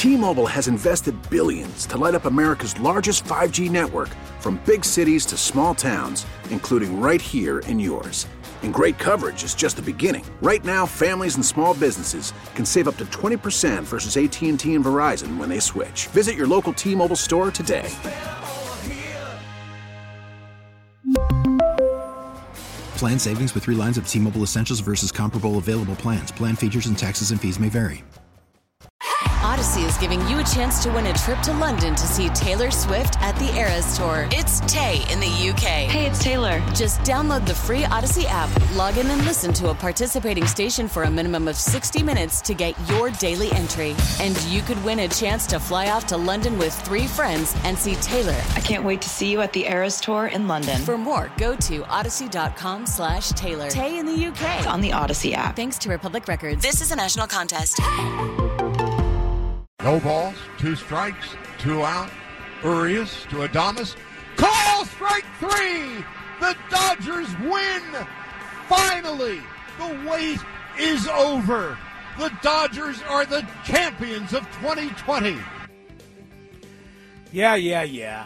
T-Mobile has invested billions to light up America's largest 5G network, from big cities to small towns, including right here in yours. And great coverage is just the beginning. Right now, families and small businesses can save up to 20% versus AT&T and Verizon when they switch. Visit your local T-Mobile store today. Plan savings with 3 lines of T-Mobile Essentials versus comparable available plans. Plan features and taxes and fees may vary. Odyssey is giving you a chance to win a trip to London to see Taylor Swift at the Eras Tour. It's Tay in the UK. Hey, it's Taylor. Just download the free Odyssey app, log in and listen to a participating station for a minimum of 60 minutes to get your daily entry. And you could win a chance to fly off to London with 3 friends and see Taylor. I can't wait to see you at the Eras Tour in London. For more, go to odyssey.com/Taylor. Tay in the UK. It's on the Odyssey app. Thanks to Republic Records. This is a national contest. No balls, 2 strikes, 2 out. Urias to Adames. Call strike 3! The Dodgers win! Finally, the wait is over. The Dodgers are the champions of 2020. Yeah.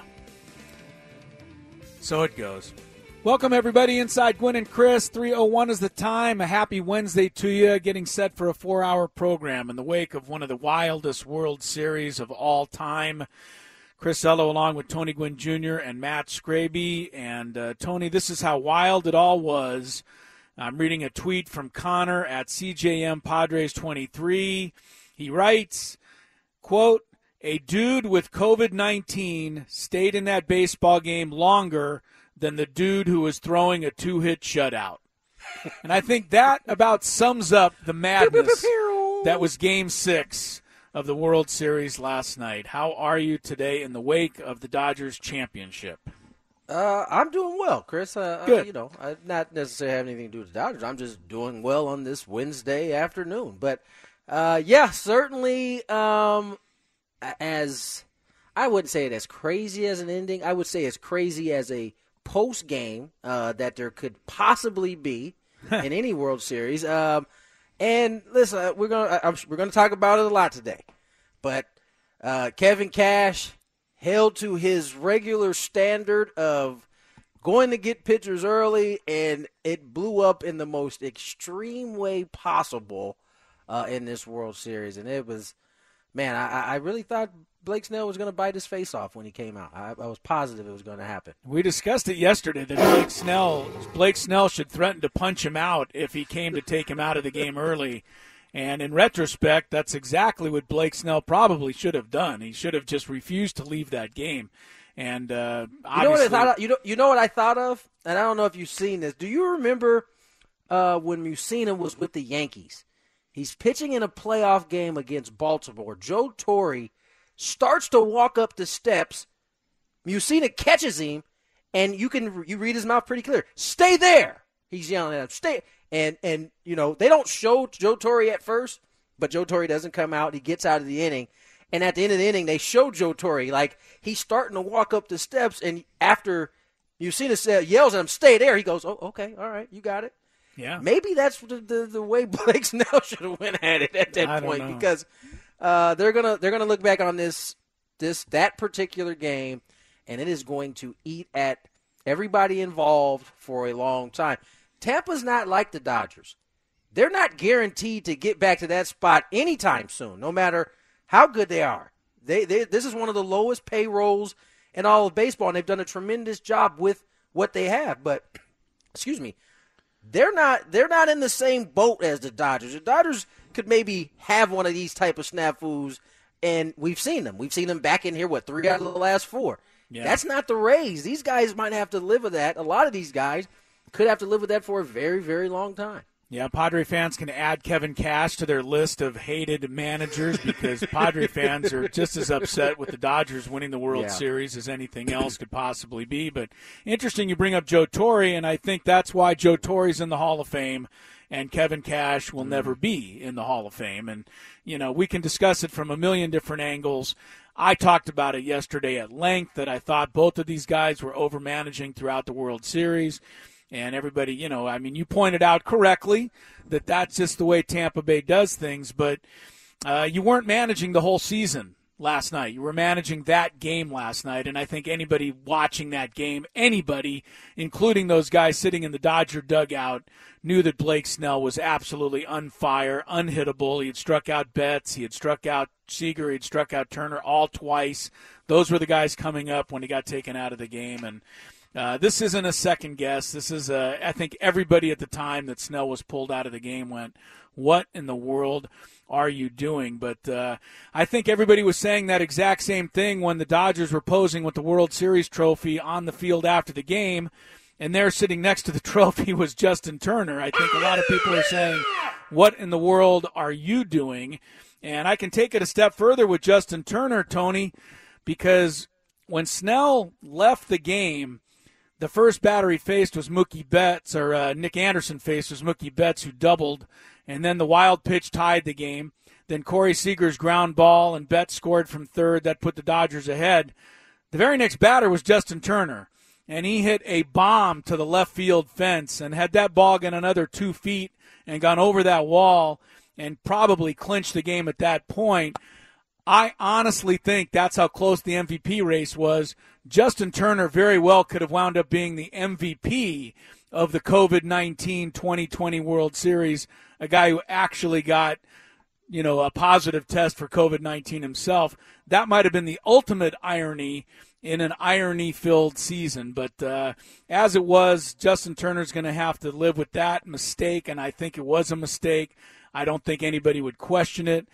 So it goes. Welcome, everybody, inside Gwynn and Chris. 3:01 is the time. A happy Wednesday to you. Getting set for a 4-hour program in the wake of one of the wildest World Series of all time. Chris Ello along with Tony Gwynn Jr. and Matt Scraby. And, Tony, this is how wild it all was. I'm reading a tweet from Connor at CJM Padres 23. He writes, quote, "A dude with COVID-19 stayed in that baseball game longer than the dude who was throwing a 2-hit shutout." And I think that about sums up the madness that was Game 6 of the World Series last night. How are you today in the wake of the Dodgers championship? I'm doing well, Chris. Good. I not necessarily have anything to do with the Dodgers. I'm just doing well on this Wednesday afternoon. But, certainly as I wouldn't say it as crazy as an ending. I would say as crazy as a post game that there could possibly be in any World Series. And listen, we're gonna talk about it a lot today. But Kevin Cash held to his regular standard of going to get pitchers early, and it blew up in the most extreme way possible in this World Series. And it was, man, I really thought Blake Snell was going to bite his face off when he came out. I was positive it was going to happen. We discussed it yesterday that Blake Snell should threaten to punch him out if he came to take him out of the game early. And in retrospect, that's exactly what Blake Snell probably should have done. He should have just refused to leave that game. And obviously, you know what I thought of? And I don't know if you've seen this. Do you remember when Mussina was with the Yankees? He's pitching in a playoff game against Baltimore. Joe Torre starts to walk up the steps. Mussina catches him, and you read his mouth pretty clear. Stay there. He's yelling at him. Stay. And they don't show Joe Torre at first, but Joe Torre doesn't come out. He gets out of the inning. And at the end of the inning, they show Joe Torre, like, he's starting to walk up the steps, and after Mussina yells at him, stay there, he goes, oh, okay, all right, you got it. Yeah. Maybe that's the way Blake Snell should have went at it at that point, because they're gonna look back on that particular game, and it is going to eat at everybody involved for a long time. Tampa's not like the Dodgers. They're not guaranteed to get back to that spot anytime soon, no matter how good they are. This is one of the lowest payrolls in all of baseball, and they've done a tremendous job with what they have. But, excuse me, they're not in the same boat as the Dodgers. The Dodgers could maybe have one of these type of snafus, and we've seen them. We've seen them back in here, 3 out of the last 4. Yeah. That's not the Rays. These guys might have to live with that. A lot of these guys could have to live with that for a very, very long time. Yeah, Padre fans can add Kevin Cash to their list of hated managers because Padre fans are just as upset with the Dodgers winning the World Series as anything else could possibly be. But interesting you bring up Joe Torre, and I think that's why Joe Torre's in the Hall of Fame and Kevin Cash will never be in the Hall of Fame. And, we can discuss it from a million different angles. I talked about it yesterday at length that I thought both of these guys were over-managing throughout the World Series. And everybody, you pointed out correctly that that's just the way Tampa Bay does things. But you weren't managing the whole season last night. You were managing that game last night, and I think anybody watching that game, anybody, including those guys sitting in the Dodger dugout, knew that Blake Snell was absolutely on fire, unhittable. He had struck out Betts, he had struck out Seager, he had struck out Turner all twice. Those were the guys coming up when he got taken out of the game, and this isn't a second guess. This is, I think everybody at the time that Snell was pulled out of the game went, what in the world are you doing? But I think everybody was saying that exact same thing when the Dodgers were posing with the World Series trophy on the field after the game, and there sitting next to the trophy was Justin Turner. I think a lot of people are saying, what in the world are you doing? And I can take it a step further with Justin Turner, Tony, because when Snell left the game, the first batter he faced was Mookie Betts, or Nick Anderson faced was Mookie Betts, who doubled, and then the wild pitch tied the game. Then Corey Seager's ground ball, and Betts scored from third. That put the Dodgers ahead. The very next batter was Justin Turner, and he hit a bomb to the left field fence, and had that ball gone another 2 feet and gone over that wall and probably clinched the game at that point, I honestly think that's how close the MVP race was. Justin Turner very well could have wound up being the MVP of the COVID-19 2020 World Series, a guy who actually got, a positive test for COVID-19 himself. That might have been the ultimate irony in an irony-filled season. But as it was, Justin Turner's going to have to live with that mistake, and I think it was a mistake. I don't think anybody would question it.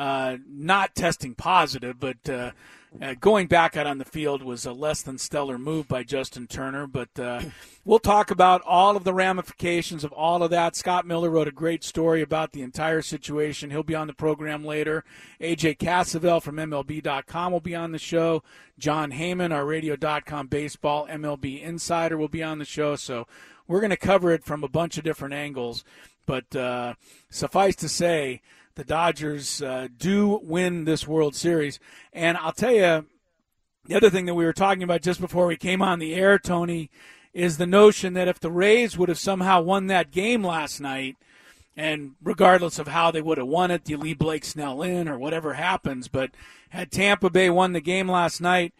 Not testing positive, but going back out on the field was a less than stellar move by Justin Turner. But we'll talk about all of the ramifications of all of that. Scott Miller wrote a great story about the entire situation. He'll be on the program later. AJ Cassavell from MLB.com will be on the show. John Heyman, our Radio.com baseball MLB insider, will be on the show. So we're going to cover it from a bunch of different angles. But suffice to say, the Dodgers do win this World Series. And I'll tell you, the other thing that we were talking about just before we came on the air, Tony, is the notion that if the Rays would have somehow won that game last night, and regardless of how they would have won it, do you leave Blake Snell in or whatever happens, but had Tampa Bay won the game last night,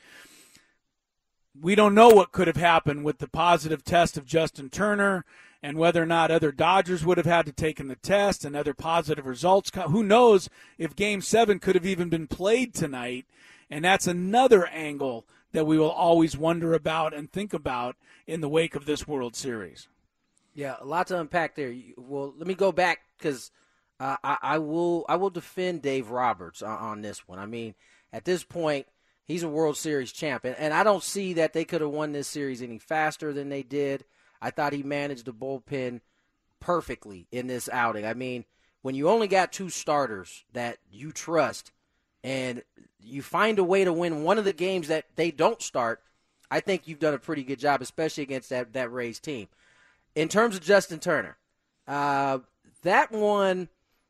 we don't know what could have happened with the positive test of Justin Turner and whether or not other Dodgers would have had to take the test and other positive results. Who knows if Game 7 could have even been played tonight, and that's another angle that we will always wonder about and think about in the wake of this World Series. Yeah, a lot to unpack there. Well, let me go back because I will defend Dave Roberts on this one. I mean, at this point, he's a World Series champ, and I don't see that they could have won this series any faster than they did. I thought he managed the bullpen perfectly in this outing. I mean, when you only got two starters that you trust and you find a way to win one of the games that they don't start, I think you've done a pretty good job, especially against that Rays team. In terms of Justin Turner, that one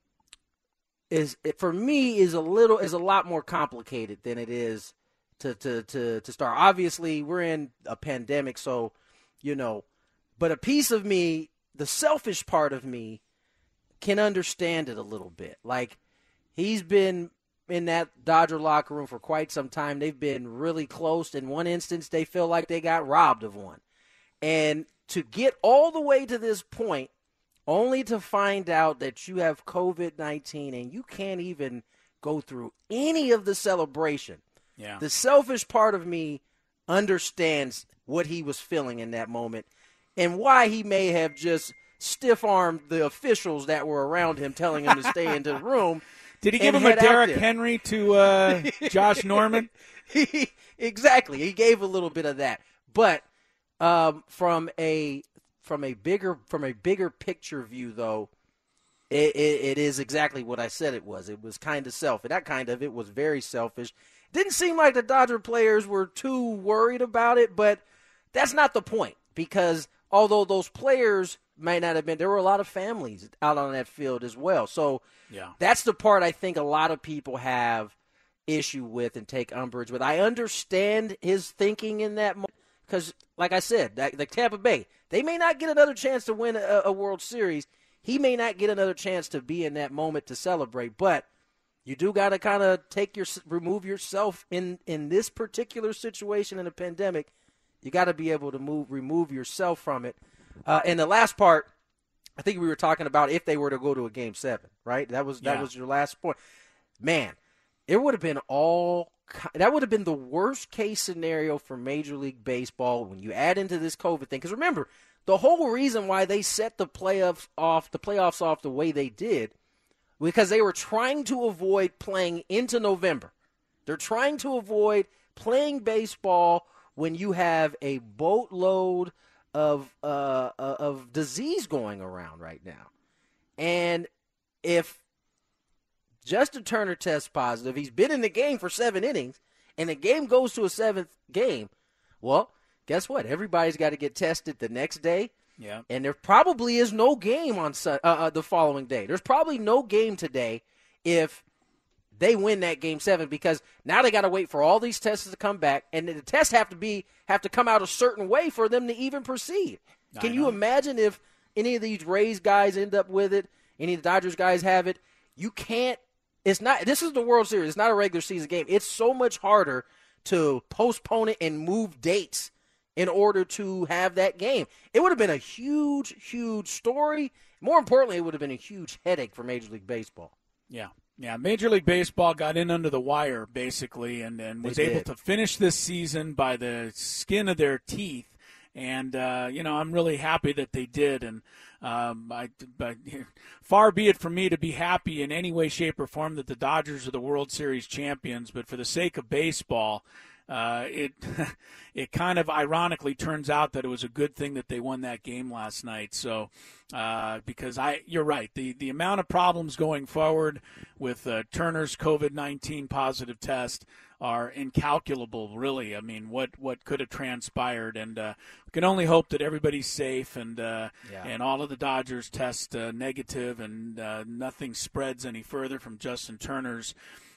for me is a lot more complicated than it is to start. Obviously, we're in a pandemic, so but a piece of me, the selfish part of me, can understand it a little bit. Like, he's been in that Dodger locker room for quite some time. They've been really close. In one instance, they feel like they got robbed of one. And to get all the way to this point, only to find out that you have COVID-19 and you can't even go through any of the celebration. Yeah. The selfish part of me understands what he was feeling in that moment and why he may have just stiff-armed the officials that were around him, telling him to stay into the room. Did he give him a Derrick Henry to Josh Norman? Exactly. He gave a little bit of that. But from a bigger picture view, though, it is exactly what I said it was. It was kind of selfish. It was very selfish. Didn't seem like the Dodger players were too worried about it, but that's not the point, because although those players might not have been, there were a lot of families out on that field as well. So That's the part I think a lot of people have issue with and take umbrage with. I understand his thinking in that moment because, like I said, like Tampa Bay, they may not get another chance to win a World Series. He may not get another chance to be in that moment to celebrate, but You do got to kind of remove yourself in this particular situation in a pandemic. You got to be able to remove yourself from it. And the last part, I think we were talking about if they were to go to a Game 7, right? That was your last point. Man, it would have been that would have been the worst case scenario for Major League Baseball when you add into this COVID thing. Because remember, the whole reason why they set the playoffs off the way they did, because they were trying to avoid playing into November. They're trying to avoid playing baseball when you have a boatload of disease going around right now. And if Justin Turner tests positive, he's been in the game for 7 innings, and the game goes to a 7th game, well, guess what? Everybody's got to get tested the next day. Yeah. And there probably is no game on the following day. There's probably no game today if they win that Game 7, because now they got to wait for all these tests to come back, and the tests have to come out a certain way for them to even proceed. Can you imagine if any of these Rays guys end up with it, any of the Dodgers guys have it? You can't. This is the World Series. It's not a regular season game. It's so much harder to postpone it and move dates in order to have that game. It would have been a huge, huge story. More importantly, it would have been a huge headache for Major League Baseball. Yeah. Yeah, Major League Baseball got in under the wire, basically, and was able to finish this season by the skin of their teeth. And, I'm really happy that they did. And but far be it from me to be happy in any way, shape, or form that the Dodgers are the World Series champions. But for the sake of baseball, it kind of ironically turns out that it was a good thing that they won that game last night. So because you're right, the amount of problems going forward with Turner's COVID-19 positive test are incalculable, really. I mean, what could have transpired, and we can only hope that everybody's safe and all of the Dodgers test negative, and nothing spreads any further from Justin Turner's,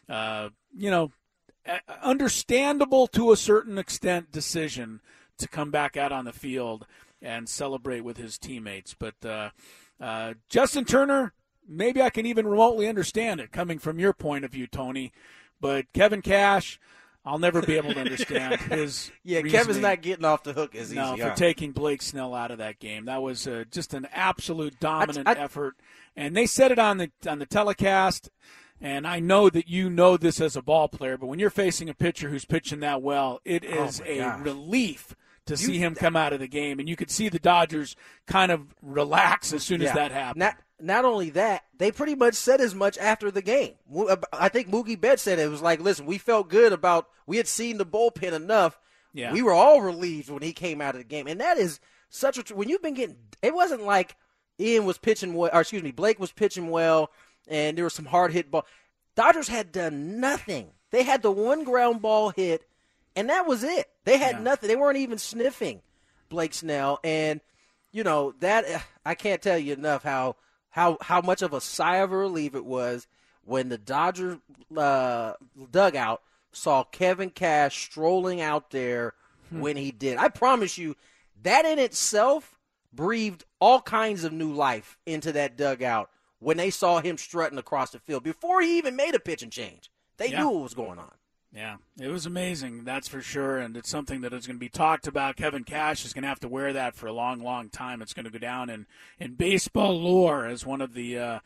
understandable to a certain extent decision to come back out on the field and celebrate with his teammates. But Justin Turner, maybe I can even remotely understand it coming from your point of view, Tony. But Kevin Cash, I'll never be able to understand his reasoning. Kevin's not getting off the hook as easy. For taking Blake Snell out of that game. That was just an absolute dominant effort. And they said it on the telecast, and I know that you know this as a ball player, but when you're facing a pitcher who's pitching that well, it is relief to see him come out of the game. And you could see the Dodgers kind of relax as soon as that happened. Not only that, they pretty much said as much after the game. I think Mookie Betts said it was like, listen, we felt good we had seen the bullpen enough. Yeah. We were all relieved when he came out of the game. And that is when you've been getting, it wasn't like Blake was pitching well, and there was some hard hit ball. Dodgers had done nothing. They had the one ground ball hit, and that was it. They had nothing. They weren't even sniffing Blake Snell. And, that I can't tell you enough how much of a sigh of relief it was when the Dodgers dugout saw Kevin Cash strolling out there when he did. I promise you, that in itself breathed all kinds of new life into that dugout when they saw him strutting across the field before he even made a pitching change. They knew what was going on. Yeah, it was amazing, that's for sure, and it's something that is going to be talked about. Kevin Cash is going to have to wear that for a long, long time. It's going to go down in baseball lore as one of the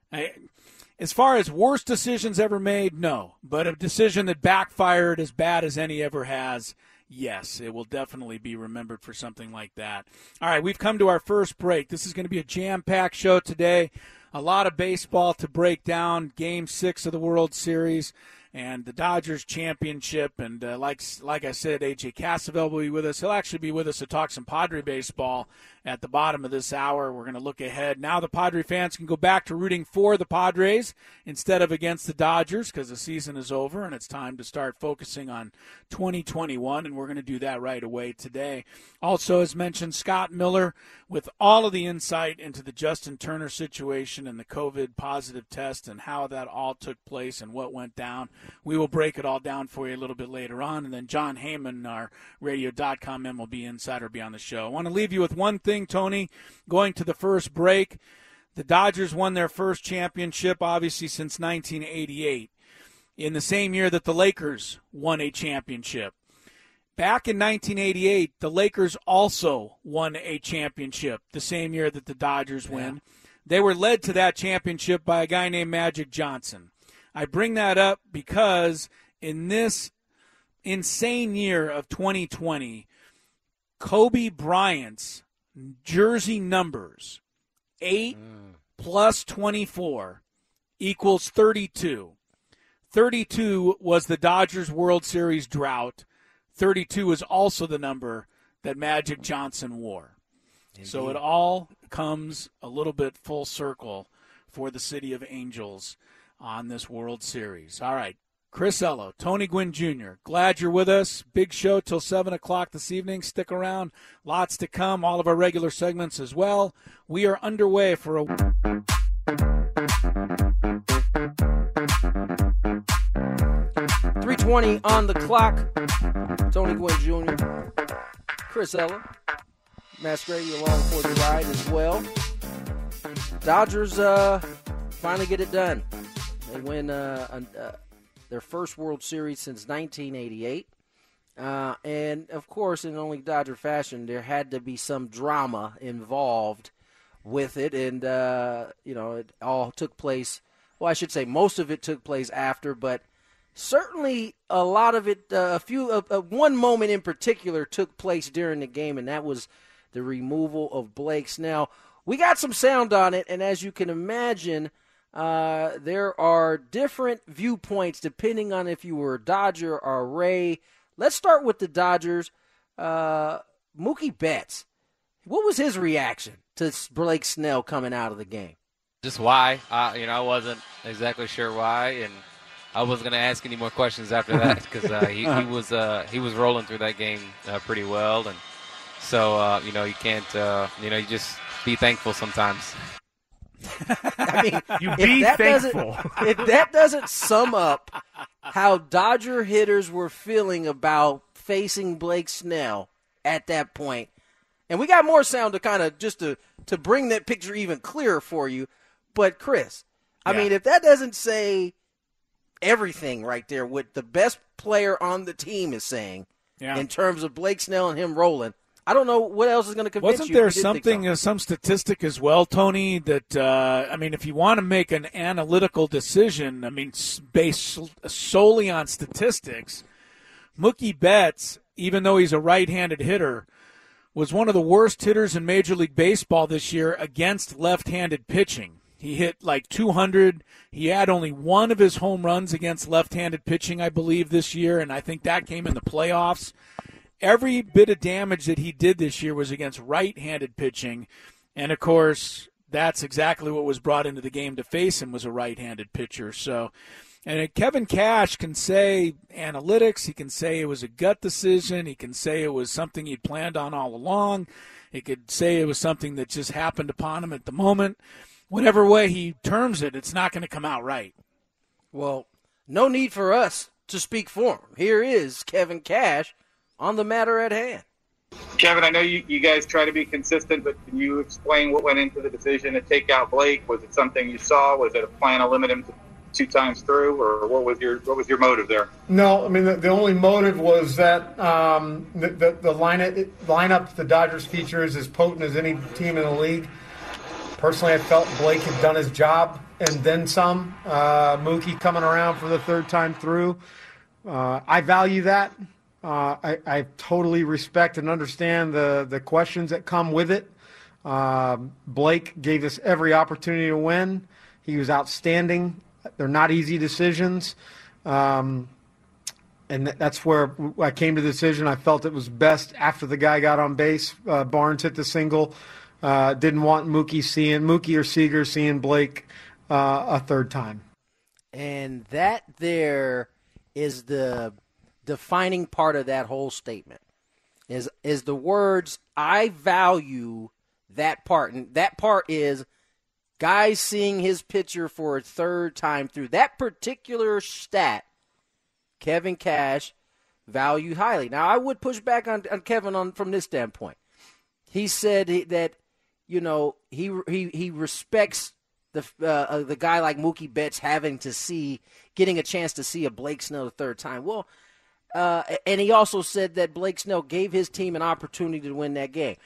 as far as worst decisions ever made, no. But a decision that backfired as bad as any ever has, yes. It will definitely be remembered for something like that. All right, we've come to our first break. This is going to be a jam-packed show today. A lot of baseball to break down. Game 6 of the World Series and the Dodgers championship. And like I said, A.J. Cassavell will be with us. He'll actually be with us to talk some Padre baseball at the bottom of this hour. We're going to look ahead. Now the Padre fans can go back to rooting for the Padres instead of against the Dodgers because the season is over and it's time to start focusing on 2021, and we're going to do that right away today. Also, as mentioned, Scott Miller with all of the insight into the Justin Turner situation and the COVID positive test and how that all took place and what went down. We will break it all down for you a little bit later on. And then John Heyman, our radio.com MLB insider, will be on the show. I want to leave you with one thing, Tony, going to the first break. The Dodgers won their first championship, obviously, since 1988, in the same year that the Lakers won a championship. Back in 1988, the Lakers also won a championship the same year that the Dodgers win. They were led to that championship by a guy named Magic Johnson. I bring that up because in this insane year of 2020, Kobe Bryant's jersey numbers, 8 plus 24 equals 32. 32 was the Dodgers World Series drought. 32 is also the number that Magic Johnson wore. Indeed. So it all comes a little bit full circle for the City of Angels on this World Series. All right, Chris Ello, Tony Gwynn Jr., glad you're with us. Big show till 7 o'clock this evening. Stick around. Lots to come, all of our regular segments as well. We are underway for a... .320 on the clock. Tony Gwynn Jr., Chris Ello, Masquerade along for the ride as well. Dodgers finally get it done. They win their first World Series since 1988. And, of course, in only Dodger fashion, there had to be some drama involved with it. And, it all took place, well, I should say most of it took place after, but certainly a lot of it, one moment in particular took place during the game, and that was the removal of Blake Snell. We got some sound on it, and as you can imagine, there are different viewpoints depending on if you were a Dodger or a Ray. Let's start with the Dodgers. Mookie Betts, what was his reaction to Blake Snell coming out of the game? Just why. I wasn't exactly sure why, and I wasn't going to ask any more questions after that because he was rolling through that game pretty well, and so you can't you just be thankful sometimes. I mean, you be thankful. If that doesn't sum up how Dodger hitters were feeling about facing Blake Snell at that point, and we got more sound to kind of just to bring that picture even clearer for you. But Chris, I mean, if that doesn't say everything right there, what the best player on the team is saying in terms of Blake Snell and him rolling, I don't know what else is going to convince you. Wasn't there something, some statistic as well, Tony, that, if you want to make an analytical decision, based solely on statistics, Mookie Betts, even though he's a right-handed hitter, was one of the worst hitters in Major League Baseball this year against left-handed pitching. He hit like 200. He had only one of his home runs against left-handed pitching, I believe, this year, and I think that came in the playoffs. Every bit of damage that he did this year was against right-handed pitching, and, of course, that's exactly what was brought into the game to face him, was a right-handed pitcher. So, and Kevin Cash can say analytics. He can say it was a gut decision. He can say it was something he'd planned on all along. He could say it was something that just happened upon him at the moment. Whatever way he terms it, it's not going to come out right. Well, no need for us to speak for him. Here is Kevin Cash on the matter at hand. Kevin, I know you guys try to be consistent, but can you explain what went into the decision to take out Blake? Was it something you saw? Was it a plan to limit him to 2 times through, or what was your motive there? No, the only motive was that the lineup the Dodgers feature is as potent as any team in the league. Personally, I felt Blake had done his job and then some. Mookie coming around for the 3rd time through. I value that. I totally respect and understand the questions that come with it. Blake gave us every opportunity to win. He was outstanding. They're not easy decisions. And that's where I came to the decision. I felt it was best after the guy got on base. Barnes hit the single. Didn't want Mookie or Seager seeing Blake a 3rd time. And that there is the defining part of that whole statement is the words, I value that part. And that part is guys seeing his pitcher for a 3rd time through. That particular stat, Kevin Cash valued highly. Now, I would push back on Kevin from this standpoint. He said that, he respects the guy like Mookie Betts getting a chance to see a Blake Snell the third time. Well, and he also said that Blake Snell gave his team an opportunity to win that game.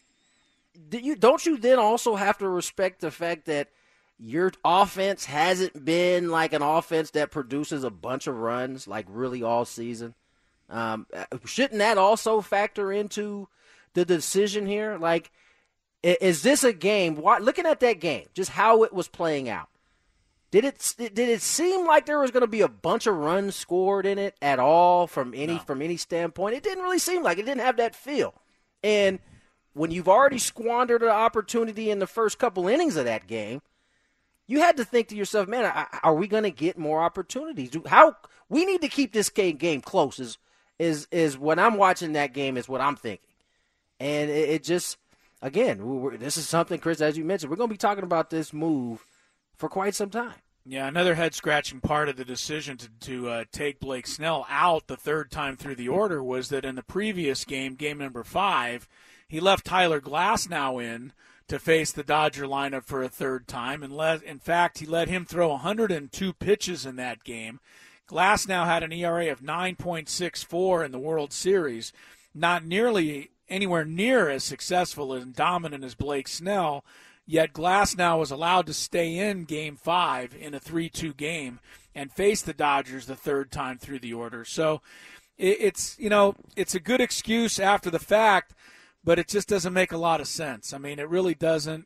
Don't you then also have to respect the fact that your offense hasn't been like an offense that produces a bunch of runs like really all season? Shouldn't that also factor into the decision here? Like, is this a game? Looking at that game, just how it was playing out, did it seem like there was going to be a bunch of runs scored in it at all from any standpoint? It didn't really seem like it. Didn't have that feel. And when you've already squandered an opportunity in the first couple innings of that game, you had to think to yourself, man, are we going to get more opportunities? We need to keep this game close. Is when I'm watching that game is what I'm thinking, and it just. Again, this is something, Chris, as you mentioned, we're going to be talking about this move for quite some time. Yeah, another head-scratching part of the decision to take Blake Snell out the third time through the order was that in the previous game number 5, he left Tyler Glasnow in to face the Dodger lineup for a third time. And in fact, he let him throw 102 pitches in that game. Glasnow had an ERA of 9.64 in the World Series, not nearly anywhere near as successful and dominant as Blake Snell, yet Glasnow was allowed to stay in Game 5 in a 3-2 game and face the Dodgers the third time through the order. So it's a good excuse after the fact, but it just doesn't make a lot of sense. I mean, it really doesn't.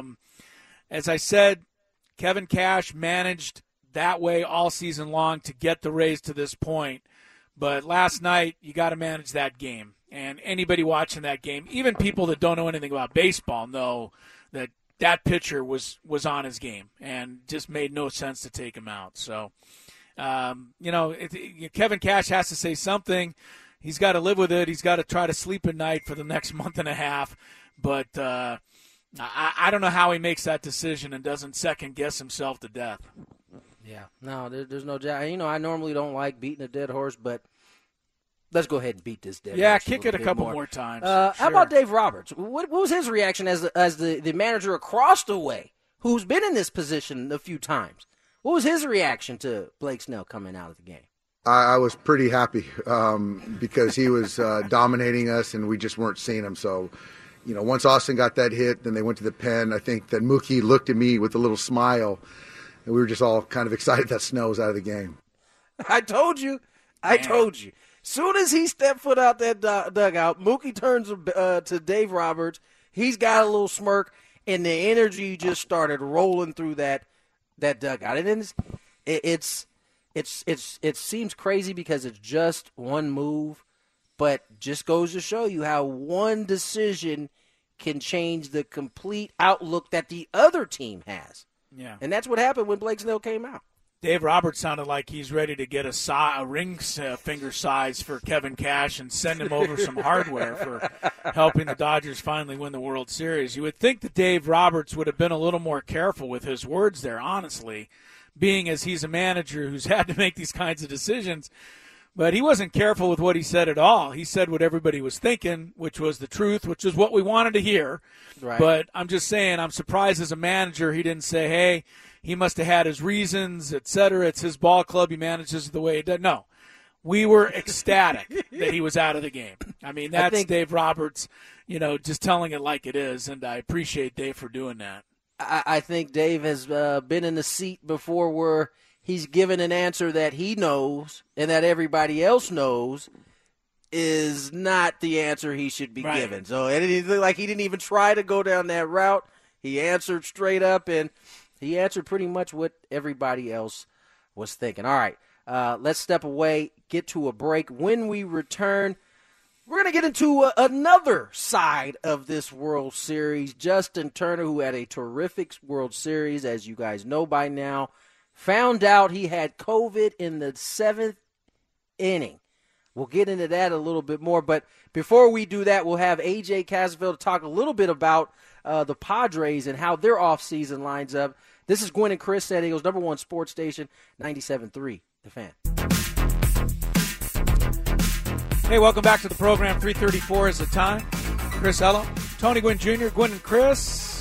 As I said, Kevin Cash managed that way all season long to get the Rays to this point, but last night you got to manage that game. And anybody watching that game, even people that don't know anything about baseball, know that pitcher was on his game and just made no sense to take him out. So, Kevin Cash has to say something. He's got to live with it. He's got to try to sleep at night for the next month and a half. But I don't know how he makes that decision and doesn't second-guess himself to death. Yeah, no, there's no doubt. I normally don't like beating a dead horse, but let's go ahead and beat this dead horse. Yeah, kick it a couple more times. Sure. How about Dave Roberts? What was his reaction as the manager across the way, who's been in this position a few times? What was his reaction to Blake Snell coming out of the game? I was pretty happy because he was dominating us, and we just weren't seeing him. So, once Austin got that hit, then they went to the pen. I think that Mookie looked at me with a little smile, and we were just all kind of excited that Snell was out of the game. I told you. Soon as he stepped foot out that dugout, Mookie turns to Dave Roberts. He's got a little smirk, and the energy just started rolling through that dugout. And then it seems crazy because it's just one move, but just goes to show you how one decision can change the complete outlook that the other team has. Yeah, and that's what happened when Blake Snell came out. Dave Roberts sounded like he's ready to get a ring finger size for Kevin Cash and send him over some hardware for helping the Dodgers finally win the World Series. You would think that Dave Roberts would have been a little more careful with his words there, honestly, being as he's a manager who's had to make these kinds of decisions. But he wasn't careful with what he said at all. He said what everybody was thinking, which was the truth, which is what we wanted to hear. Right. But I'm just saying, I'm surprised as a manager he didn't say, hey, he must have had his reasons, et cetera. It's his ball club. He manages the way he does. No, we were ecstatic that he was out of the game. I mean, that's Dave Roberts, just telling it like it is, and I appreciate Dave for doing that. I think Dave has been in the seat before where he's given an answer that he knows and that everybody else knows is not the answer he should be given. So it looked like he didn't even try to go down that route. He answered straight up, and he answered pretty much what everybody else was thinking. All right, let's step away, get to a break. When we return, we're going to get into another side of this World Series. Justin Turner, who had a terrific World Series, as you guys know by now, found out he had COVID in the 7th inning. We'll get into that a little bit more. But before we do that, we'll have A.J. Cassavell to talk a little bit about the Padres and how their offseason lines up. This is Gwynn and Chris, San Diego's #1 sports station, 97.3 The Fan. Hey, welcome back to the program. 3:34 is the time. Chris Ello, Tony Gwynn Jr., Gwynn and Chris.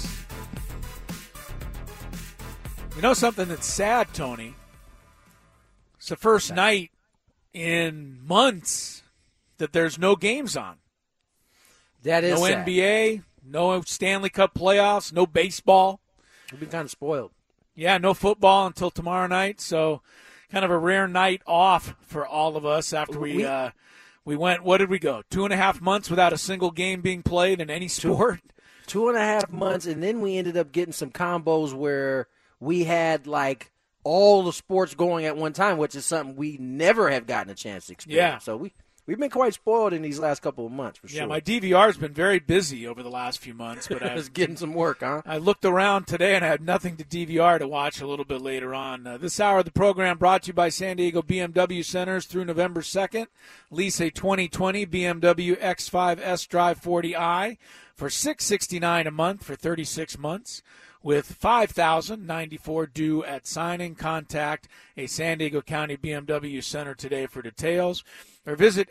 You know something that's sad, Tony? It's the first night in months that there's no games on. That is no sad. NBA, no Stanley Cup playoffs, no baseball. We've been kind of spoiled. Yeah, no football until tomorrow night, so kind of a rare night off for all of us after we went, what did we go, 2.5 months without a single game being played in any sport? 2.5 months, and then we ended up getting some combos where we had, like, all the sports going at one time, which is something we never have gotten a chance to experience. Yeah. So we've been quite spoiled in these last couple of months, for sure. Yeah, my DVR's been very busy over the last few months. But I was getting some work, huh? I looked around today and I had nothing to DVR to watch a little bit later on. This hour of the program brought to you by San Diego BMW Centers through November 2nd. Lease a 2020 BMW X5 S-Drive 40i for $669 a month for 36 months. With $5,094 due at signing, contact a San Diego County BMW Center today for details, or visit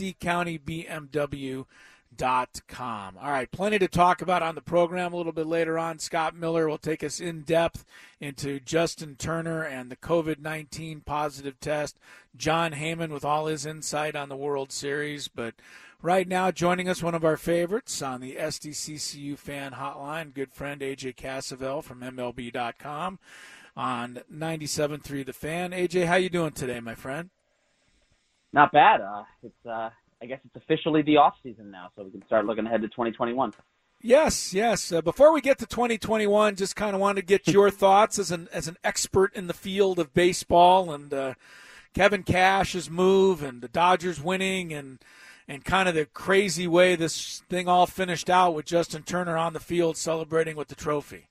sdcountybmw.com. All right, plenty to talk about on the program a little bit later on. Scott Miller will take us in depth into Justin Turner and the COVID-19 positive test. John Heyman with all his insight on the World Series, but right now, joining us, one of our favorites on the SDCCU fan hotline, good friend A.J. Cassavell from MLB.com on 97.3 The Fan. A.J., how you doing today, my friend? Not bad. I guess it's officially the off season now, so we can start looking ahead to 2021. Yes. Before we get to 2021, just kind of wanted to get your thoughts as an expert in the field of baseball and Kevin Cash's move and the Dodgers winning and kind of the crazy way this thing all finished out with Justin Turner on the field celebrating with the trophy.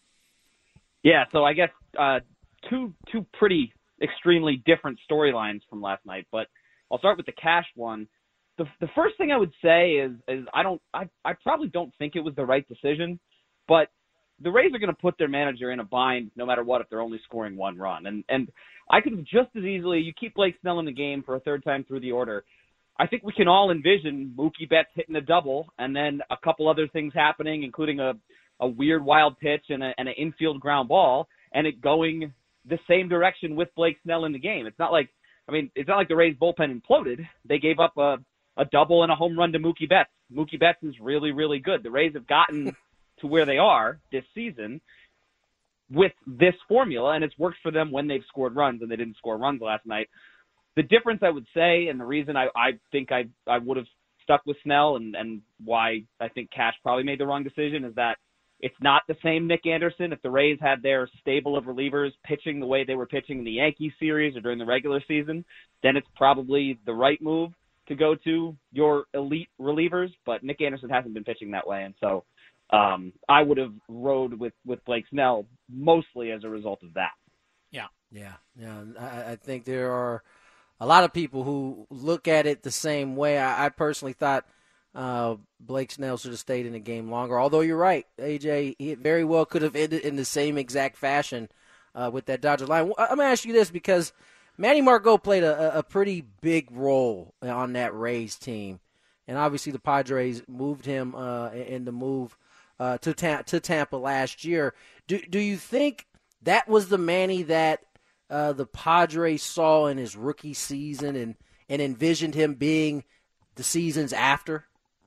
Yeah, so I guess two pretty extremely different storylines from last night, but I'll start with the Cash one. The first thing I would say is I probably don't think it was the right decision, but the Rays are going to put their manager in a bind no matter what if they're only scoring one run. And I could have just as easily, you keep Blake Snell in the game for a third time through the order. I think we can all envision Mookie Betts hitting a double and then a couple other things happening, including a weird wild pitch and an infield ground ball, and it going the same direction with Blake Snell in the game. It's not like the Rays bullpen imploded. They gave up a double and a home run to Mookie Betts. Mookie Betts is really, really good. The Rays have gotten to where they are this season with this formula, and it's worked for them when they've scored runs, and they didn't score runs last night. The difference I would say, and the reason I think I would have stuck with Snell and why I think Cash probably made the wrong decision is that it's not the same Nick Anderson. If the Rays had their stable of relievers pitching the way they were pitching in the Yankees series or during the regular season, then it's probably the right move to go to your elite relievers. But Nick Anderson hasn't been pitching that way, and so I would have rode with Blake Snell mostly as a result of that. Yeah. I think there are a lot of people who look at it the same way. I personally thought Blake Snell should have stayed in the game longer. Although you're right, AJ, he very well could have ended in the same exact fashion with that Dodger line. I'm going to ask you this because Manny Margot played a pretty big role on that Rays team. And obviously the Padres moved him in the move to Tampa last year. Do you think that was the Manny that the Padres saw in his rookie season and envisioned him being the seasons after?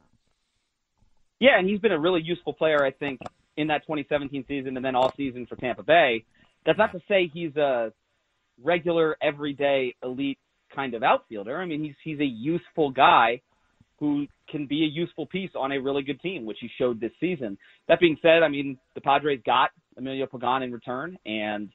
Yeah, and he's been a really useful player, I think, in that 2017 season and then all season for Tampa Bay. That's not to say he's a regular, everyday, elite kind of outfielder. I mean, he's a useful guy who can be a useful piece on a really good team, which he showed this season. That being said, I mean, the Padres got Emilio Pagan in return, and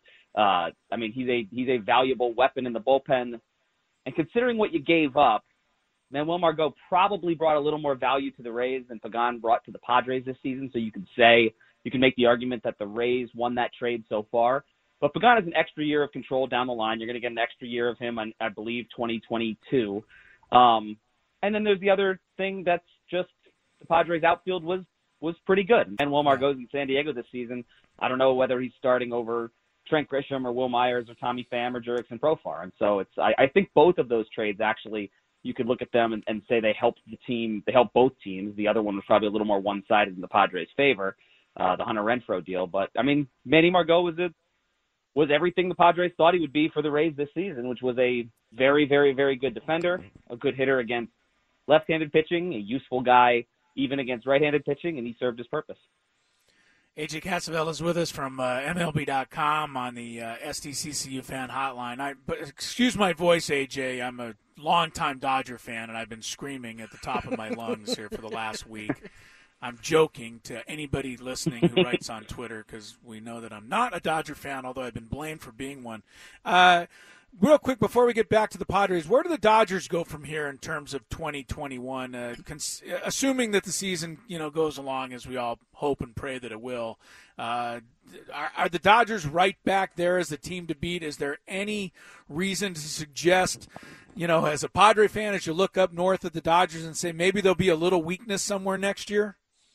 he's a valuable weapon in the bullpen. And considering what you gave up, Manuel Margot probably brought a little more value to the Rays than Pagan brought to the Padres this season. So you can make the argument that the Rays won that trade so far. But Pagan has an extra year of control down the line. You're going to get an extra year of him, I believe, 2022. And then there's the other thing that's just the Padres outfield was pretty good. Manuel Margot's in San Diego this season. I don't know whether he's starting over Trent Grisham or Will Myers or Tommy Pham or Jurickson Profar. And so I think both of those trades actually, you could look at them and say they helped the team. They helped both teams. The other one was probably a little more one-sided in the Padres' favor, the Hunter Renfroe deal. But, I mean, Manny Margot was was everything the Padres thought he would be for the Rays this season, which was a very, very, very good defender, a good hitter against left-handed pitching, a useful guy even against right-handed pitching, and he served his purpose. AJ Cassavell is with us from MLB.com on the SDCCU fan hotline. But excuse my voice, AJ. I'm a longtime Dodger fan, and I've been screaming at the top of my lungs here for the last week. I'm joking to anybody listening who writes on Twitter because we know that I'm not a Dodger fan, although I've been blamed for being one. Real quick, before we get back to the Padres, where do the Dodgers go from here in terms of 2021? Assuming that the season, goes along as we all hope and pray that it will, are the Dodgers right back there as the team to beat? Is there any reason to suggest, as a Padre fan, as you look up north at the Dodgers and say maybe there'll be a little weakness somewhere next year?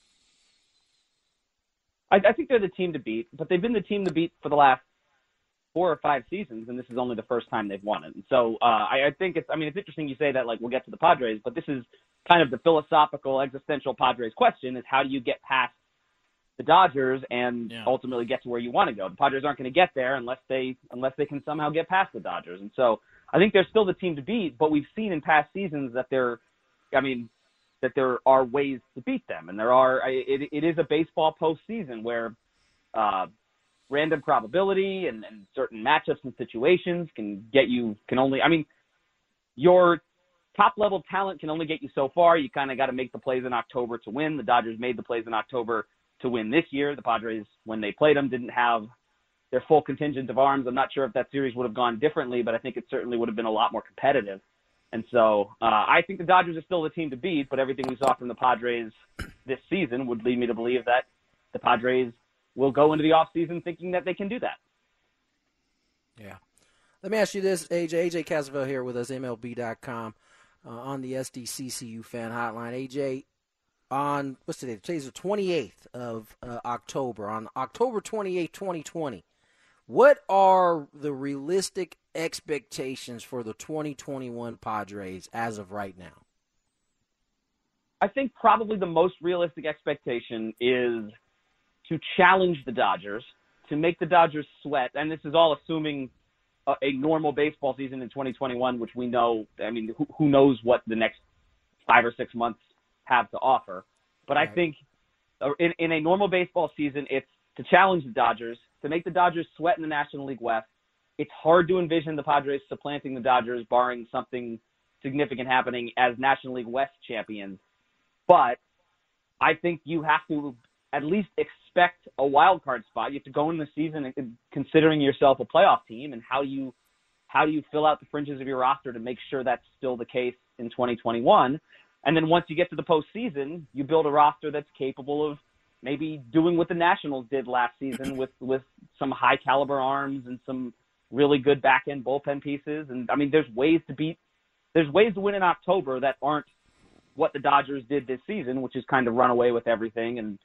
I think they're the team to beat, but they've been the team to beat for the last 4 or 5 seasons, and this is only the first time they've won it. And so I think it's interesting you say that, we'll get to the Padres, but this is kind of the philosophical, existential Padres question is how do you get past the Dodgers and ultimately get to where you want to go? The Padres aren't going to get there unless they can somehow get past the Dodgers. And so I think they're still the team to beat, but we've seen in past seasons that there are ways to beat them. And it is a baseball postseason where random probability and certain matchups and situations your top level talent can only get you so far. You kind of got to make the plays in October to win. The Dodgers made the plays in October to win this year. The Padres, when they played them, didn't have their full contingent of arms. I'm not sure if that series would have gone differently, but I think it certainly would have been a lot more competitive. And so I think the Dodgers are still the team to beat, but everything we saw from the Padres this season would lead me to believe that the Padres will go into the offseason thinking that they can do that. Yeah. Let me ask you this, AJ. AJ Cassavell here with us, MLB.com, on the SDCCU fan hotline. AJ, on, what's today? Today's the 28th of October. On October 28th, 2020, what are the realistic expectations for the 2021 Padres as of right now? I think probably the most realistic expectation is to challenge the Dodgers, to make the Dodgers sweat, and this is all assuming a normal baseball season in 2021, which we know, who knows what the next 5 or 6 months have to offer. But right. I think in a normal baseball season, it's to challenge the Dodgers, to make the Dodgers sweat in the National League West. It's hard to envision the Padres supplanting the Dodgers, barring something significant happening as National League West champions. But I think you have to at least expect a wild card spot. You have to go in the season considering yourself a playoff team, and how do you fill out the fringes of your roster to make sure that's still the case in 2021? And then once you get to the postseason, you build a roster that's capable of maybe doing what the Nationals did last season with some high caliber arms and some really good back end bullpen pieces. And there's ways to win in October that aren't what the Dodgers did this season, which is kind of run away with everything and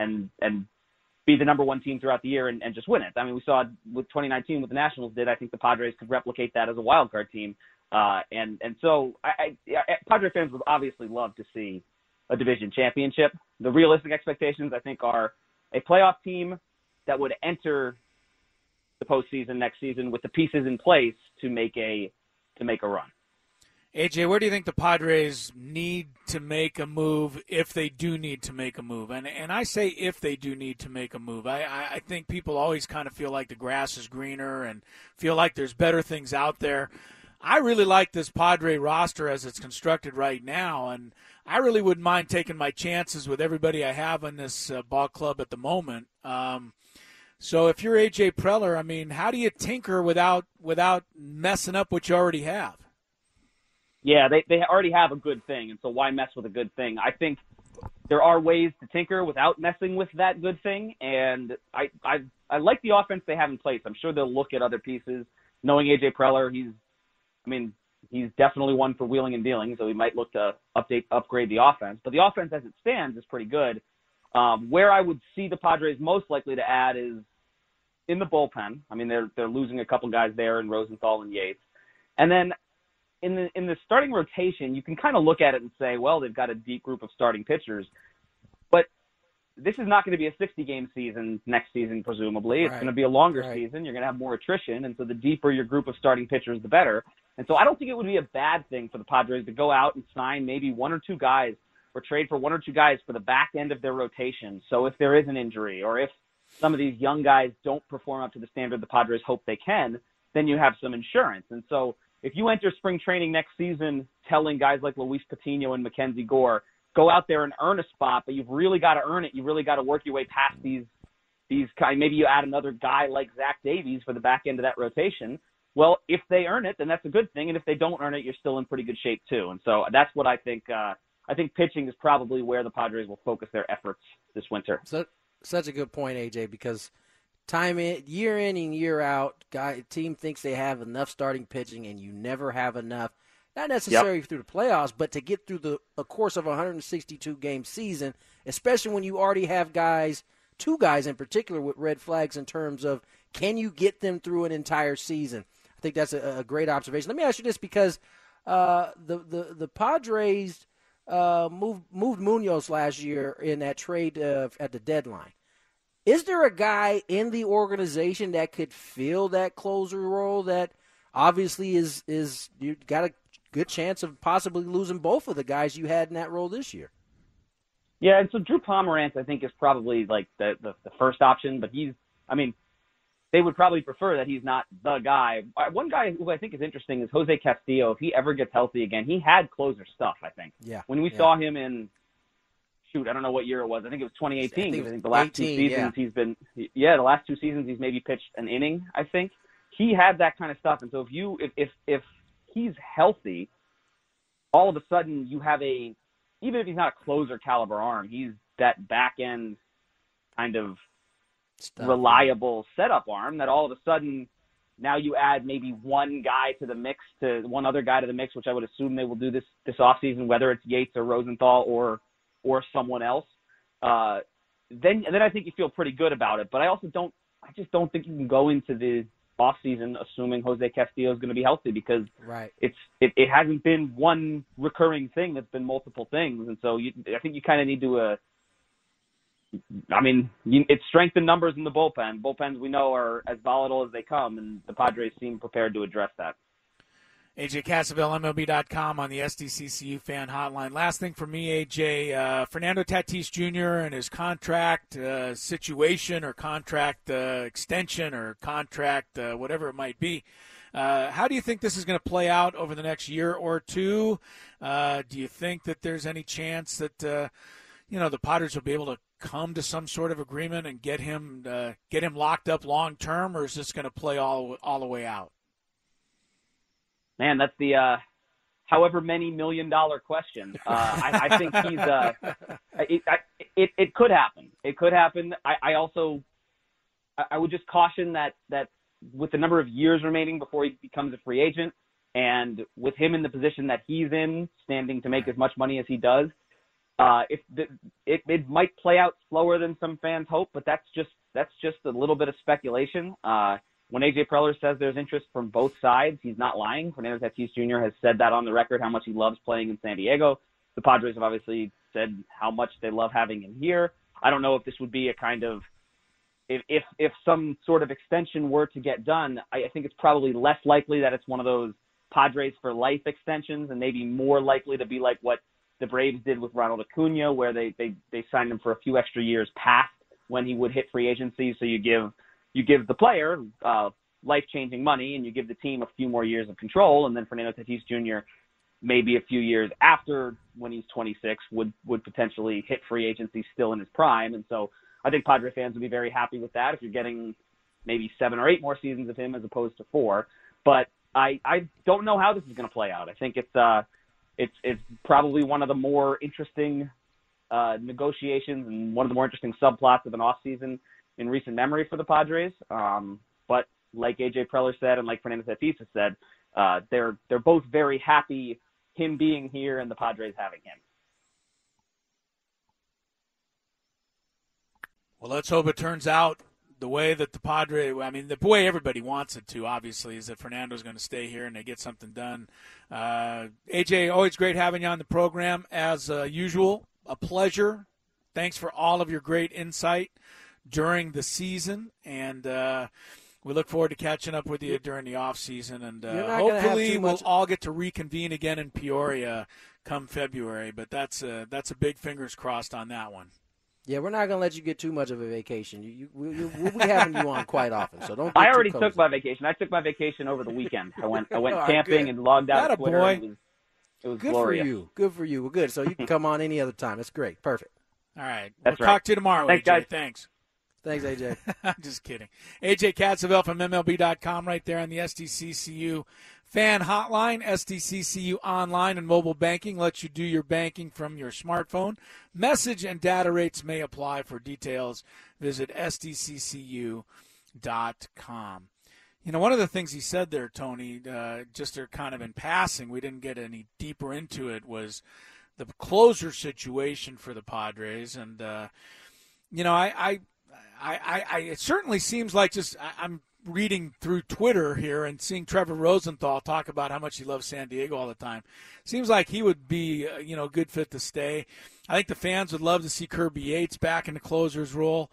be the number one team throughout the year and just win it. We saw with 2019 what the Nationals did. I think the Padres could replicate that as a wild card team. So Padre fans would obviously love to see a division championship. The realistic expectations, I think, are a playoff team that would enter the postseason next season with the pieces in place to make a run. AJ, where do you think the Padres need to make a move if they do need to make a move? And I say if they do need to make a move. I think people always kind of feel like the grass is greener and feel like there's better things out there. I really like this Padre roster as it's constructed right now, and I really wouldn't mind taking my chances with everybody I have in this ball club at the moment. So if you're AJ Preller, how do you tinker without messing up what you already have? Yeah, they already have a good thing, and so why mess with a good thing? I think there are ways to tinker without messing with that good thing, and I like the offense they have in place. I'm sure they'll look at other pieces. Knowing AJ Preller, he's definitely one for wheeling and dealing, so he might look to upgrade the offense. But the offense as it stands is pretty good. Where I would see the Padres most likely to add is in the bullpen. They're losing a couple guys there in Rosenthal and Yates. And then in the starting rotation, you can kind of look at it and say, well, they've got a deep group of starting pitchers. But this is not going to be a 60-game season next season, presumably. It's going to be a longer season. You're going to have more attrition, and so the deeper your group of starting pitchers, the better. And so I don't think it would be a bad thing for the Padres to go out and sign maybe one or two guys or trade for one or two guys for the back end of their rotation. So if there is an injury or if some of these young guys don't perform up to the standard the Padres hope they can, then you have some insurance. And so if you enter spring training next season telling guys like Luis Patino and Mackenzie Gore, go out there and earn a spot, but you've really got to earn it. You've really got to work your way past these guys. Maybe you add another guy like Zach Davies for the back end of that rotation. Well, if they earn it, then that's a good thing. And if they don't earn it, you're still in pretty good shape too. And so that's what I think. I think pitching is probably where the Padres will focus their efforts this winter. So, such a good point, AJ, because year in and year out, team thinks they have enough starting pitching, and you never have enough. Not necessarily through the playoffs, but to get through a course of a 162-game season, especially when you already have two guys in particular with red flags in terms of can you get them through an entire season. I think that's a great observation. Let me ask you this, because the Padres moved Munoz last year in that trade at the deadline. Is there a guy in the organization that could fill that closer role that obviously is you got a good chance of possibly losing both of the guys you had in that role this year? Yeah, and so Drew Pomeranz, I think, is probably like the first option, but they would probably prefer that he's not the guy. One guy who I think is interesting is Jose Castillo. If he ever gets healthy again, he had closer stuff, I think. Yeah. When we saw him in, I don't know what year it was. I think it was 2018. I think the last 2 seasons he's been, the last 2 seasons he's maybe pitched an inning, I think. He had that kind of stuff. And so if he's healthy, all of a sudden you have even if he's not a closer caliber arm, he's that back end kind of reliable setup arm that all of a sudden now you add maybe one other guy to the mix, which I would assume they will do this offseason, whether it's Yates or Rosenthal or someone else. Then I think you feel pretty good about it. But I just don't think you can go into the offseason assuming Jose Castillo is going to be healthy, because it hasn't been one recurring thing. It's been multiple things. And so I think you kind of need to it's strength in numbers in the bullpen. Bullpens we know are as volatile as they come, and the Padres seem prepared to address that. AJ Cassavell, MLB.com on the SDCCU fan hotline. Last thing for me, AJ, Fernando Tatis Jr. and his contract situation or contract extension or contract whatever it might be. How do you think this is going to play out over the next year or two? Do you think that there's any chance that the Padres will be able to come to some sort of agreement and get him locked up long term, or is this going to play all the way out? Man, that's the however many $1 million question. I think he's it could happen. It could happen. I would just caution that with the number of years remaining before he becomes a free agent, and with him in the position that he's in, standing to make as much money as he does, it might play out slower than some fans hope, but that's just a little bit of speculation. When A.J. Preller says there's interest from both sides, he's not lying. Fernando Tatis Jr. has said that on the record, how much he loves playing in San Diego. The Padres have obviously said how much they love having him here. I don't know if this would be a kind of if some sort of extension were to get done, I think it's probably less likely that it's one of those Padres for life extensions, and maybe more likely to be like what the Braves did with Ronald Acuna, where they signed him for a few extra years past when he would hit free agency. So you give the player life-changing money, and you give the team a few more years of control, and then Fernando Tatis Jr. maybe a few years after, when he's 26, would potentially hit free agency still in his prime. And so I think Padre fans would be very happy with that if you're getting maybe 7 or 8 more seasons of him as opposed to 4. But I don't know how this is going to play out. I think it's probably one of the more interesting negotiations and one of the more interesting subplots of an offseason in recent memory for the Padres. But like A.J. Preller said, and like Fernando Tatis has said, they're both very happy him being here and the Padres having him. Well, let's hope it turns out the way that the Padres, the way everybody wants it to, obviously, is that Fernando's going to stay here and they get something done. AJ, always great having you on the program. As usual, a pleasure thanks for all of your great insight during the season, and we look forward to catching up with you during the off season, and hopefully we'll all get to reconvene again in Peoria come February. But that's a big fingers crossed on that one. Yeah, we're not going to let you get too much of a vacation. We'll be having you on quite often, so don't. I already took my vacation. I took my vacation over the weekend. I went camping and logged out of Twitter. It was good glorious. For you. Good for you. Well, good. So you can come on any other time. That's great. Perfect. All right. We'll talk to you tomorrow, Thanks, AJ. guys. Thanks. Thanks, AJ. I'm just kidding. AJ Katzeville from MLB.com right there on the SDCCU fan hotline. SDCCU online and mobile banking lets you do your banking from your smartphone. Message and data rates may apply. For details, visit SDCCU.com. You know, one of the things he said there, Tony, just kind of in passing, we didn't get any deeper into it, was the closer situation for the Padres. And, you know, it certainly seems like I'm reading through Twitter here and seeing Trevor Rosenthal talk about how much he loves San Diego all the time. Seems like he would be, a good fit to stay. I think the fans would love to see Kirby Yates back in the closer's role.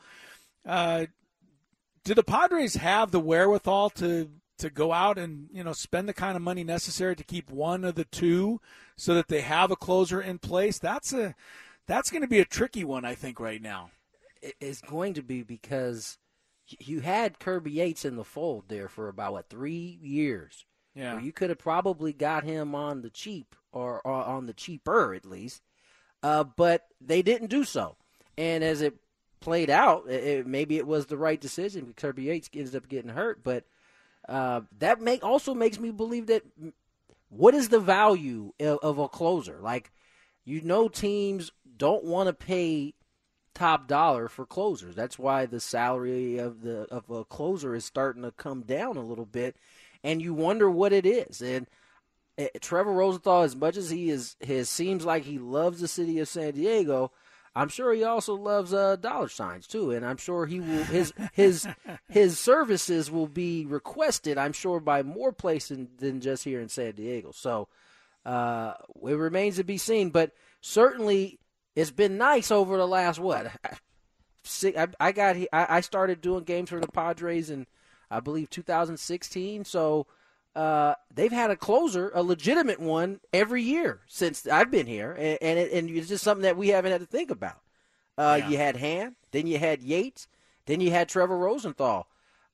Do the Padres have the wherewithal to go out and, spend the kind of money necessary to keep one of the two so that they have a closer in place? That's going to be a tricky one, I think, right now. It's going to be, because you had Kirby Yates in the fold there for about 3 years. Yeah, you could have probably got him on the cheap, or on the cheaper at least, but they didn't do so. And as it played out, maybe it was the right decision because Kirby Yates ends up getting hurt. But that also makes me believe that what is the value of a closer? Like, teams don't want to pay top dollar for closers. That's why the salary of a closer is starting to come down a little bit, and you wonder what it is. And Trevor Rosenthal, as much as he seems like he loves the city of San Diego, I'm sure he also loves dollar signs too, and I'm sure he will his services will be requested, I'm sure, by more places than just here in San Diego. So it remains to be seen, but certainly it's been nice over the last I started doing games for the Padres in, I believe, 2016. So they've had a closer, a legitimate one, every year since I've been here, and it's just something that we haven't had to think about. You had Hand, then you had Yates, then you had Trevor Rosenthal.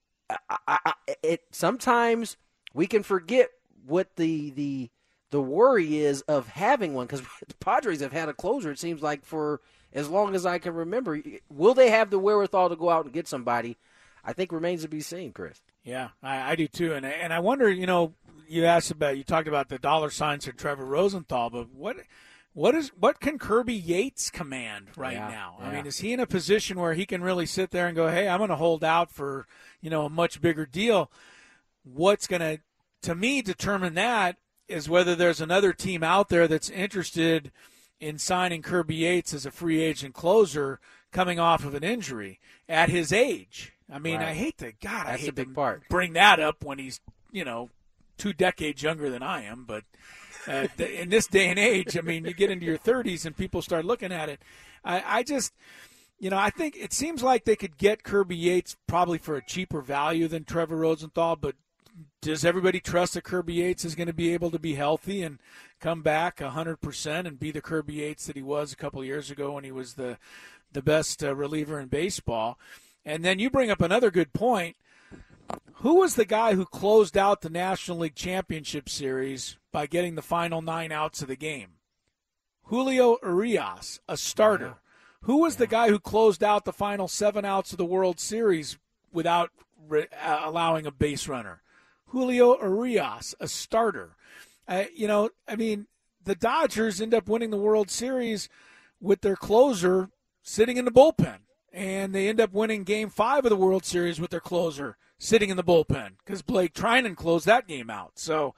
Sometimes we can forget what the worry is of having one, because the Padres have had a closer, it seems like, for as long as I can remember. Will they have the wherewithal to go out and get somebody? I think remains to be seen, Chris. Yeah, I do too. And I wonder, you talked about the dollar signs for Trevor Rosenthal, but what can Kirby Yates command now? Yeah. I mean, is he in a position where he can really sit there and go, hey, I'm going to hold out for, a much bigger deal? What's going to me, determine that is whether there's another team out there that's interested in signing Kirby Yates as a free agent closer coming off of an injury at his age. I mean, right. I hate to bring that up when he's, 2 decades younger than I am. But in this day and age, I mean, you get into your 30s and people start looking at it. I just, I think it seems like they could get Kirby Yates probably for a cheaper value than Trevor Rosenthal, but does everybody trust that Kirby Yates is going to be able to be healthy and come back 100% and be the Kirby Yates that he was a couple of years ago when he was the best reliever in baseball? And then you bring up another good point. Who was the guy who closed out the National League Championship Series by getting the final 9 outs of the game? Julio Urias, a starter. Yeah. Who was the guy who closed out the final 7 outs of the World Series without allowing a base runner? Julio Urias, a starter. The Dodgers end up winning the World Series with their closer sitting in the bullpen. And they end up winning Game 5 of the World Series with their closer sitting in the bullpen because Blake Trinan closed that game out. So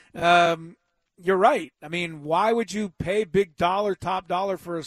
you're right. I mean, why would you pay big dollar, top dollar for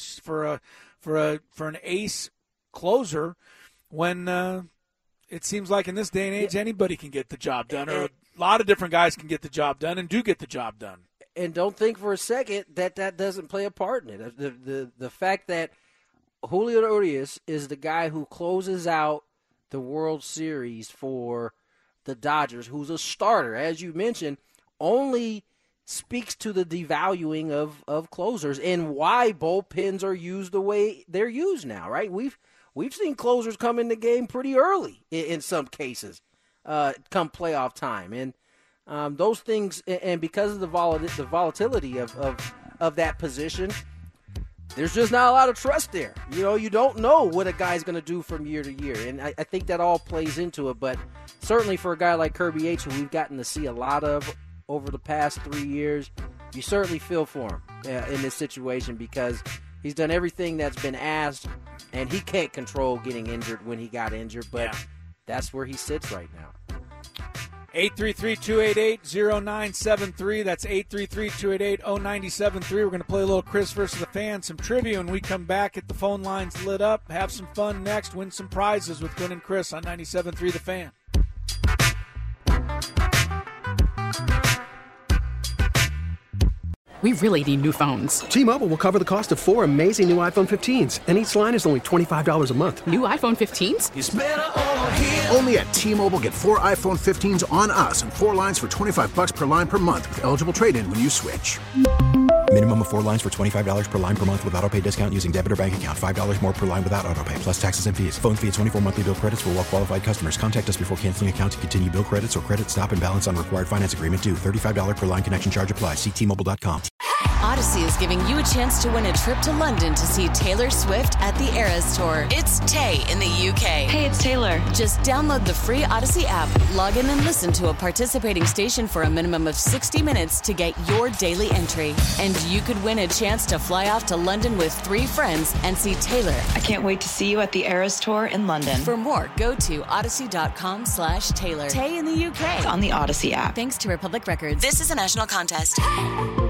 an ace closer when it seems like in this day and age anybody can get the job done, or a lot of different guys can get the job done and do get the job done? And don't think for a second that doesn't play a part in it. The fact that Julio Urias is the guy who closes out the World Series for the Dodgers, who's a starter, as you mentioned, only speaks to the devaluing of closers and why bullpens are used the way they're used now, right? We've seen closers come in the game pretty early in some cases, come playoff time. And those things, and because of the volatility of that position, there's just not a lot of trust there. You don't know what a guy's going to do from year to year, and I think that all plays into it. But certainly for a guy like Kirby Yates, who we've gotten to see a lot of over the past 3 years, you certainly feel for him in this situation because he's done everything that's been asked, and he can't control getting injured when he got injured, but that's where he sits right now. 833-288-0973. That's 833-288-0973. We're going to play a little Chris versus the Fan, some trivia when we come back. Get the phone lines lit up, have some fun next, win some prizes with Gwynn and Chris on 97.3 The Fan. We really need new phones. T-Mobile will cover the cost of 4 amazing new iPhone 15s, and each line is only $25 a month. New iPhone 15s? It's better over here. Only at T-Mobile, get 4 iPhone 15s on us and 4 lines for $25 per line per month with eligible trade-in when you switch. Minimum of 4 lines for $25 per line per month with autopay discount using debit or bank account. $5 more per line without autopay, plus taxes and fees. Phone fee at 24 monthly bill credits for well-qualified customers. Contact us before canceling account to continue bill credits or credit stop and balance on required finance agreement due. $35 per line connection charge applies. See T-Mobile.com. Odyssey is giving you a chance to win a trip to London to see Taylor Swift at the Eras Tour. It's Tay in the UK. Hey, it's Taylor. Just download the free Odyssey app, log in and listen to a participating station for a minimum of 60 minutes to get your daily entry. And you could win a chance to fly off to London with 3 friends and see Taylor. I can't wait to see you at the Eras Tour in London. For more, go to odyssey.com/Taylor. Tay in the UK. It's on the Odyssey app. Thanks to Republic Records. This is a national contest.